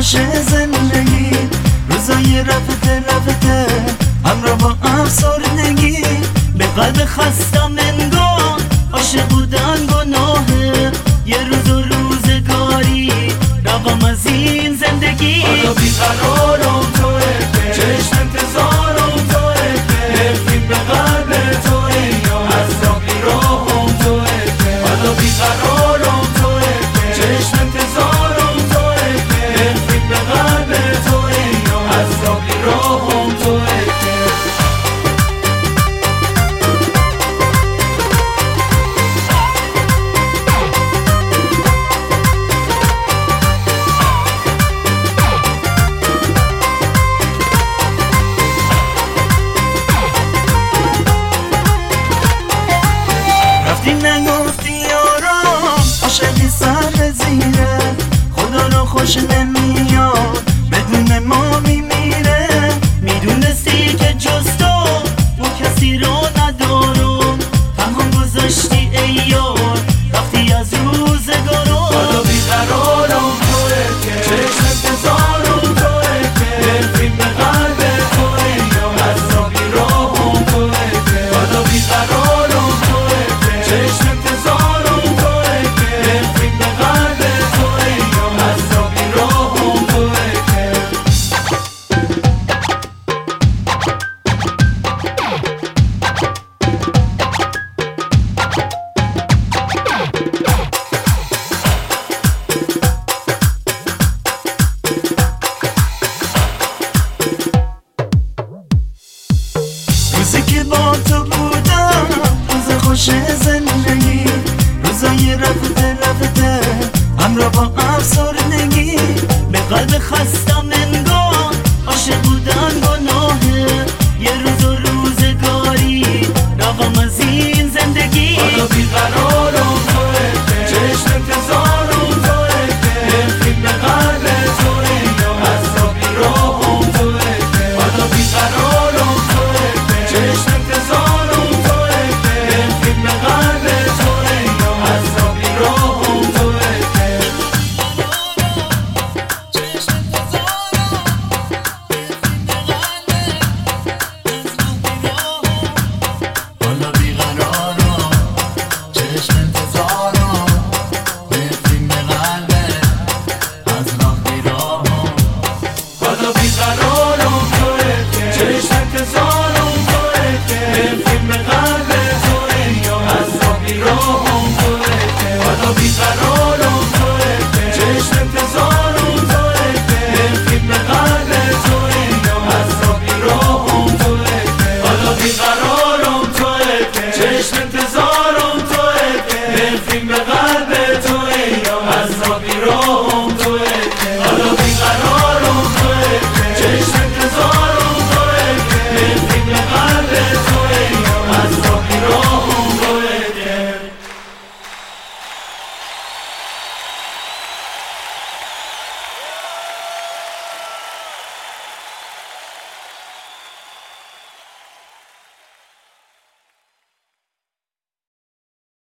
خوش زندگی، روزای رفته همراه با افسردگی، به قلب خستم انگار عاشق بودن گناهه، یه روز و روزگاری رقم از این زندگی. حالا بیقرارم توه که چشم انتظارم توه که نفرین به قلب توه یا از راه بیراهم توه که حالا بیقرارم توه که چشم انتظارم توه که نفرین به قلب توه یا از راه بیراهم توه که رفتی نگفتی یارم عاشقی سر زیره، خدا رو خوش نمیاد بدون ما میمیره، میدونستی که جز تو ما کسی رو ندارم، تنها گذاشتی ای یار وقتی از روزگارم. حالا بیقرارم توه که چشم انتظارم توه که نفرین به قلب توه یا از راه بیراهم توه که حالا بیقرارم توه که چشم انتظارم توه که نفرین به قلب توه یا از راه بیراهم توه که روزی که با تو بودم روز خوش زندگی، روزای رفته همراه با افسردگی، به قلب خسته